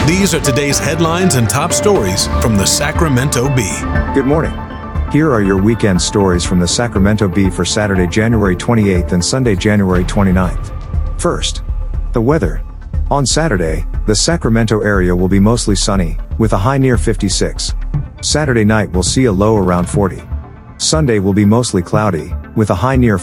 These are today's headlines and top stories from the Sacramento Bee. Good morning. Here are your weekend stories from the Sacramento Bee for Saturday, January 28th and Sunday, January 29th. First, the weather. On Saturday, the Sacramento area will be mostly sunny, with a high near 56. Saturday night will see a low around 40. Sunday will be mostly cloudy, with a high near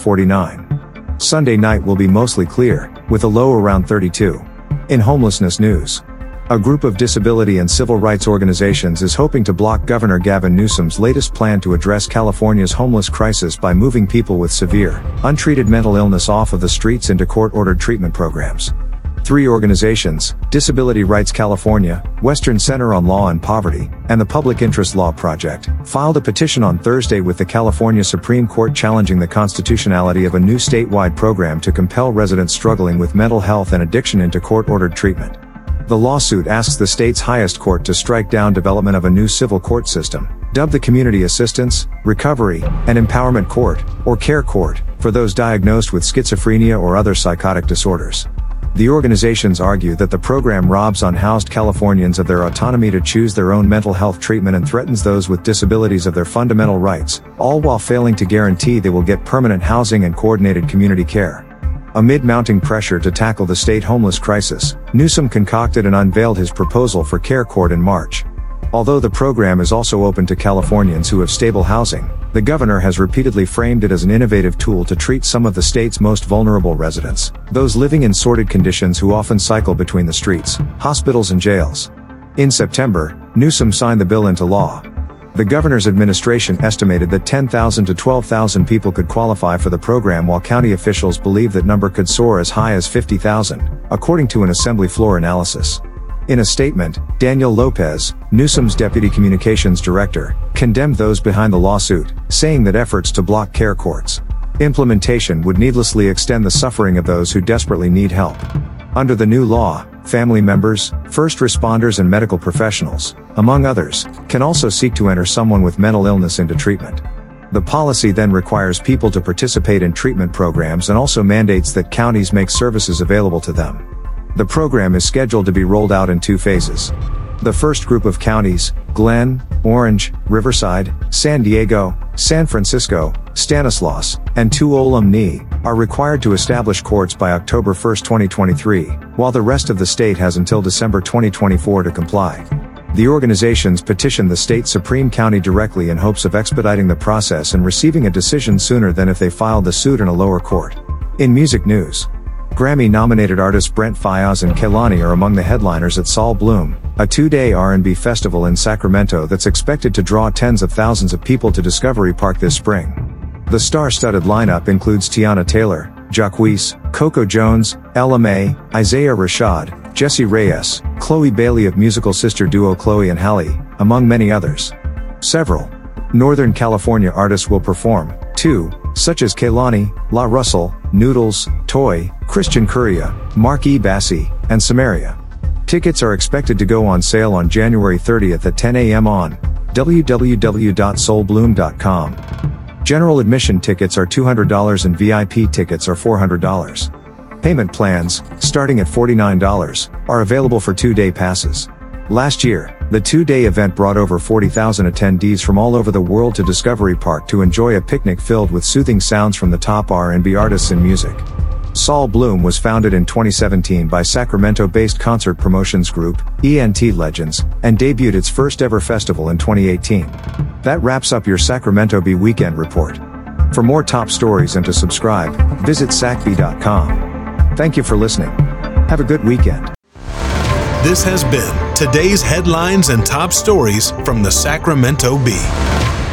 49. Sunday night will be mostly clear, with a low around 32. In homelessness news, a group of disability and civil rights organizations is hoping to block Governor Gavin Newsom's latest plan to address California's homeless crisis by moving people with severe, untreated mental illness off of the streets into court-ordered treatment programs. 3 organizations, Disability Rights California, Western Center on Law and Poverty, and the Public Interest Law Project, filed a petition on Thursday with the California Supreme Court challenging the constitutionality of a new statewide program to compel residents struggling with mental health and addiction into court-ordered treatment. The lawsuit asks the state's highest court to strike down development of a new civil court system, dubbed the Community Assistance, Recovery, and Empowerment Court, or CARE Court, for those diagnosed with schizophrenia or other psychotic disorders. The organizations argue that the program robs unhoused Californians of their autonomy to choose their own mental health treatment and threatens those with disabilities of their fundamental rights, all while failing to guarantee they will get permanent housing and coordinated community care. Amid mounting pressure to tackle the state homeless crisis, Newsom concocted and unveiled his proposal for CARE Court in March. Although the program is also open to Californians who have stable housing, the governor has repeatedly framed it as an innovative tool to treat some of the state's most vulnerable residents, those living in sordid conditions who often cycle between the streets, hospitals and jails. In September, Newsom signed the bill into law. The governor's administration estimated that 10,000 to 12,000 people could qualify for the program, while county officials believe that number could soar as high as 50,000, according to an assembly floor analysis. In a statement, Daniel Lopez, Newsom's deputy communications director, condemned those behind the lawsuit, saying that efforts to block CARE courts' implementation would needlessly extend the suffering of those who desperately need help. Under the new law, family members, first responders and medical professionals, among others, can also seek to enter someone with mental illness into treatment. The policy then requires people to participate in treatment programs and also mandates that counties make services available to them. The program is scheduled to be rolled out in 2 phases. The first group of counties, Glen, Orange, Riverside, San Diego, San Francisco, Stanislaus, and Tuolumne, are required to establish courts by October 1, 2023, while the rest of the state has until December 2024 to comply. The organizations petitioned the state Supreme County directly in hopes of expediting the process and receiving a decision sooner than if they filed the suit in a lower court. In music news, Grammy-nominated artists Brent Faiyaz and Kehlani are among the headliners at Sol Bloom, a 2-day R&B festival in Sacramento that's expected to draw tens of thousands of people to Discovery Park this spring. The star-studded lineup includes Tiana Taylor, Jacquees, Coco Jones, Ella Mai, Isaiah Rashad, Jessie Reyes, Chloe Bailey of musical sister duo Chloe and Halle, among many others. Several Northern California artists will perform, too, such as Kehlani, La Russell, Noodles, Toy, Christian Curia, Mark E. Bassi, and Samaria. Tickets are expected to go on sale on January 30th at 10 a.m. on www.solbloom.com. General admission tickets are $200 and VIP tickets are $400. Payment plans, starting at $49, are available for 2-day passes. Last year, the 2-day event brought over 40,000 attendees from all over the world to Discovery Park to enjoy a picnic filled with soothing sounds from the top R&B artists in music. Sol Bloom was founded in 2017 by Sacramento-based concert promotions group, ENT Legends, and debuted its first ever festival in 2018. That wraps up your Sacramento Bee Weekend Report. For more top stories and to subscribe, visit sacbee.com. Thank you for listening. Have a good weekend. This has been today's headlines and top stories from the Sacramento Bee.